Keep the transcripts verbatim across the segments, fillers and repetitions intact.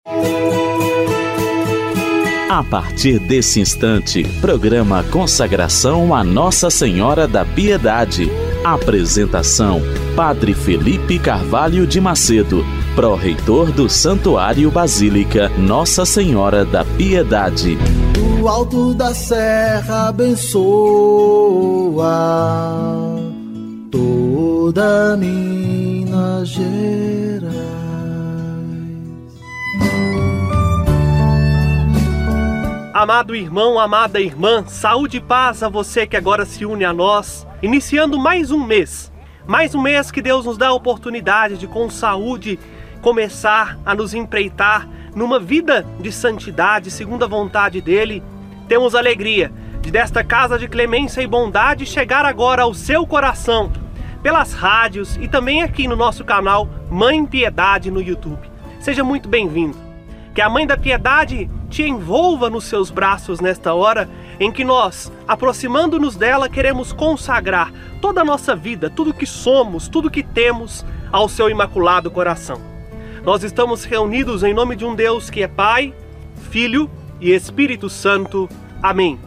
A partir desse instante, programa Consagração a Nossa Senhora da Piedade. Apresentação: Padre Felipe Carvalho de Macedo, pró-reitor do Santuário Basílica Nossa Senhora da Piedade. Do alto da serra abençoa toda Minas Gerais. Amado irmão, amada irmã, saúde e paz a você que agora se une a nós, iniciando mais um mês. Mais um mês que Deus nos dá a oportunidade de, com saúde, começar a nos empreitar numa vida de santidade, segundo a vontade dEle. Temos alegria de, desta casa de clemência e bondade, chegar agora ao seu coração, pelas rádios e também aqui no nosso canal Mãe Piedade no YouTube. Seja muito bem-vindo. Que a Mãe da Piedade te envolva nos seus braços nesta hora em que nós, aproximando-nos dela, queremos consagrar toda a nossa vida, tudo que somos, tudo que temos, ao seu imaculado coração. Nós estamos reunidos em nome de um Deus que é Pai, Filho e Espírito Santo. Amém.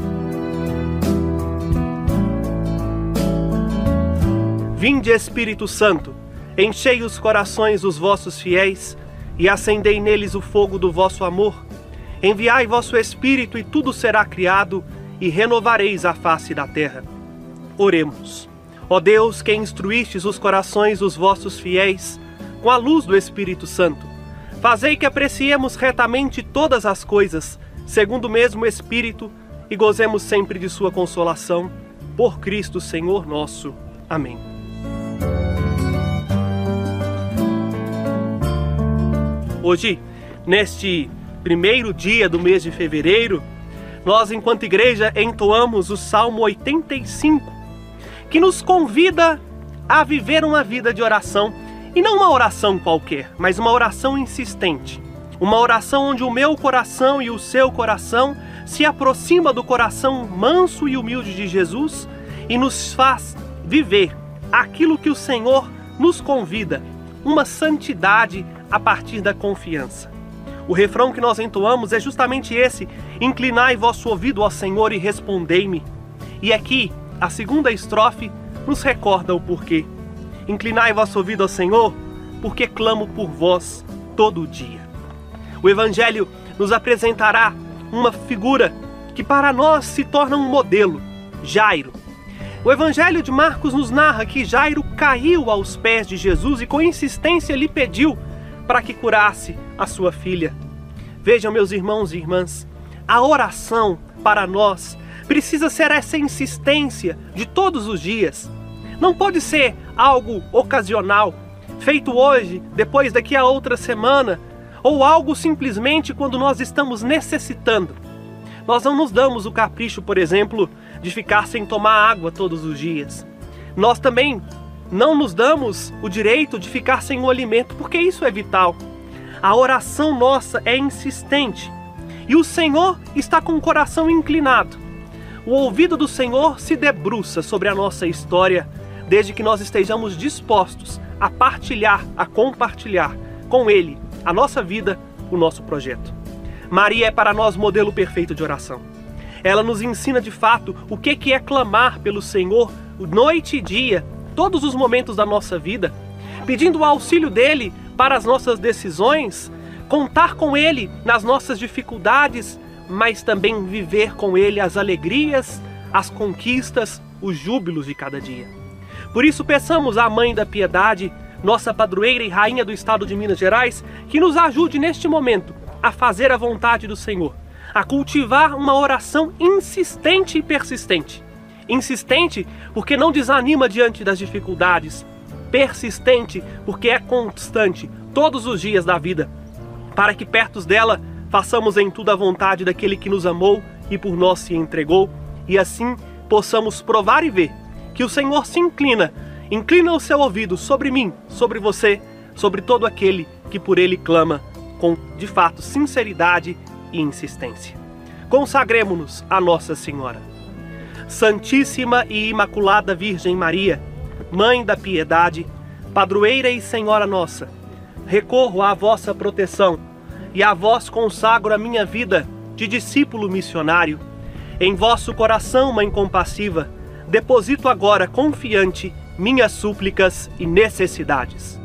Vinde, Espírito Santo, enchei os corações dos vossos fiéis e acendei neles o fogo do vosso amor. Enviai vosso Espírito e tudo será criado e renovareis a face da terra. Oremos. Ó Deus, que instruístes os corações dos vossos fiéis com a luz do Espírito Santo, fazei que apreciemos retamente todas as coisas, segundo o mesmo Espírito, e gozemos sempre de sua consolação. Por Cristo Senhor nosso. Amém. Hoje, neste primeiro dia do mês de fevereiro, nós, enquanto igreja, entoamos o Salmo oitenta e cinco, que nos convida a viver uma vida de oração, e não uma oração qualquer, mas uma oração insistente. Uma oração onde o meu coração e o seu coração se aproxima do coração manso e humilde de Jesus e nos faz viver aquilo que o Senhor nos convida, uma santidade a partir da confiança. O refrão que nós entoamos é justamente esse: inclinai vosso ouvido ao Senhor e respondei-me. E aqui, a segunda estrofe nos recorda o porquê. Inclinai vosso ouvido ao Senhor, porque clamo por vós todo o dia. O Evangelho nos apresentará uma figura que para nós se torna um modelo: Jairo. O Evangelho de Marcos nos narra que Jairo caiu aos pés de Jesus e com insistência lhe pediu para que curasse a sua filha. Vejam, meus irmãos e irmãs, a oração para nós precisa ser essa insistência de todos os dias. Não pode ser algo ocasional, feito hoje, depois daqui a outra semana, ou algo simplesmente quando nós estamos necessitando. Nós não nos damos o capricho, por exemplo, de ficar sem tomar água todos os dias. Nós também não nos damos o direito de ficar sem o alimento, porque isso é vital. A oração nossa é insistente e o Senhor está com o coração inclinado. O ouvido do Senhor se debruça sobre a nossa história, desde que nós estejamos dispostos a partilhar, a compartilhar com Ele a nossa vida, o nosso projeto. Maria é para nós modelo perfeito de oração. Ela nos ensina de fato o que é clamar pelo Senhor noite e dia, todos os momentos da nossa vida, pedindo o auxílio dEle para as nossas decisões, contar com Ele nas nossas dificuldades, mas também viver com Ele as alegrias, as conquistas, os júbilos de cada dia. Por isso peçamos à Mãe da Piedade, nossa padroeira e rainha do estado de Minas Gerais, que nos ajude neste momento a fazer a vontade do Senhor, a cultivar uma oração insistente e persistente. Insistente porque não desanima diante das dificuldades, persistente porque é constante todos os dias da vida, para que perto dela façamos em tudo a vontade daquele que nos amou e por nós se entregou, e assim possamos provar e ver que o Senhor se inclina, inclina o seu ouvido sobre mim, sobre você, sobre todo aquele que por Ele clama com, de fato, sinceridade e insistência. Consagremo-nos a Nossa Senhora. Santíssima e Imaculada Virgem Maria, Mãe da Piedade, Padroeira e Senhora nossa, recorro à vossa proteção e a vós consagro a minha vida de discípulo missionário. Em vosso coração, Mãe compassiva, deposito agora confiante minhas súplicas e necessidades.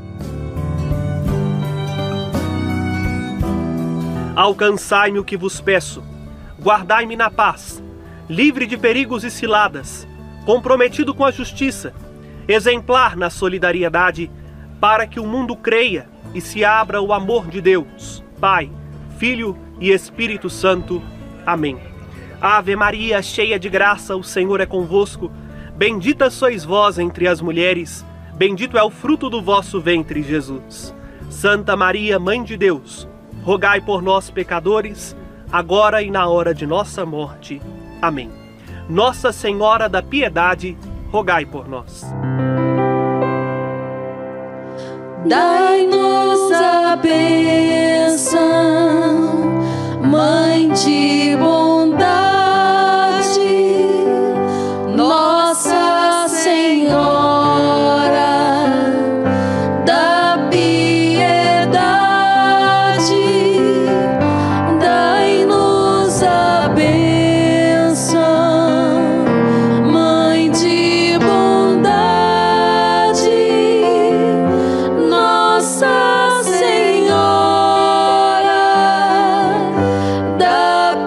Alcançai-me o que vos peço, guardai-me na paz, livre de perigos e ciladas, comprometido com a justiça, exemplar na solidariedade, para que o mundo creia e se abra o amor de Deus, Pai, Filho e Espírito Santo. Amém. Ave Maria, cheia de graça, o Senhor é convosco. Bendita sois vós entre as mulheres, bendito é o fruto do vosso ventre, Jesus. Santa Maria, Mãe de Deus, rogai por nós, pecadores, agora e na hora de nossa morte. Amém. Nossa Senhora da Piedade, rogai por nós. Dai-nos a bênção, Mãe de bondade, Nossa Senhora da Piedade. Dai-nos a bênção, Mãe de bondade, Nossa Senhora da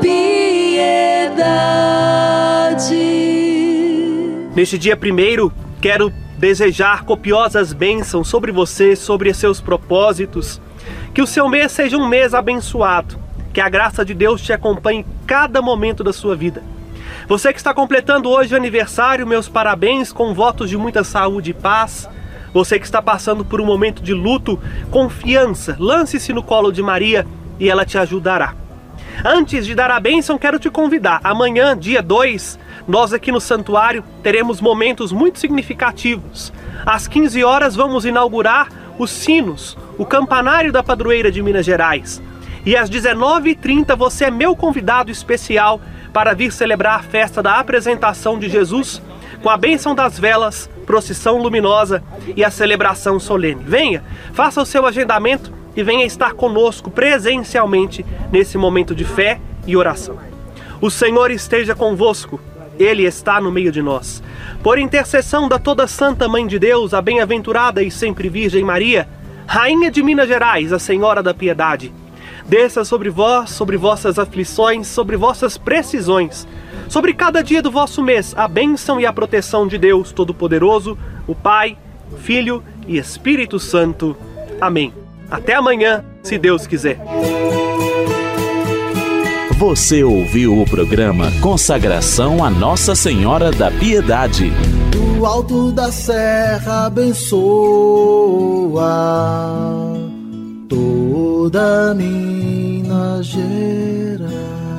Piedade. Neste dia primeiro, quero desejar copiosas bênçãos sobre você, sobre seus propósitos. Que o seu mês seja um mês abençoado. Que a graça de Deus te acompanhe em cada momento da sua vida. Você que está completando hoje o aniversário, meus parabéns, com votos de muita saúde e paz. Você que está passando por um momento de luto, confiança, lance-se no colo de Maria e ela te ajudará. Antes de dar a bênção, quero te convidar. Amanhã, dia dois, nós aqui no santuário teremos momentos muito significativos. Às quinze horas vamos inaugurar os sinos, o campanário da padroeira de Minas Gerais. E às dezenove e trinta você é meu convidado especial para vir celebrar a festa da apresentação de Jesus com a bênção das velas, procissão luminosa e a celebração solene. Venha, faça o seu agendamento e venha estar conosco presencialmente nesse momento de fé e oração. O Senhor esteja convosco, Ele está no meio de nós. Por intercessão da toda Santa Mãe de Deus, a bem-aventurada e sempre Virgem Maria, Rainha de Minas Gerais, a Senhora da Piedade, desça sobre vós, sobre vossas aflições, sobre vossas precisões, sobre cada dia do vosso mês, a bênção e a proteção de Deus Todo-Poderoso, o Pai, Filho e Espírito Santo. Amém. Até amanhã, se Deus quiser. Você ouviu o programa Consagração a Nossa Senhora da Piedade. Do alto da serra abençoa toda Minas Gerais.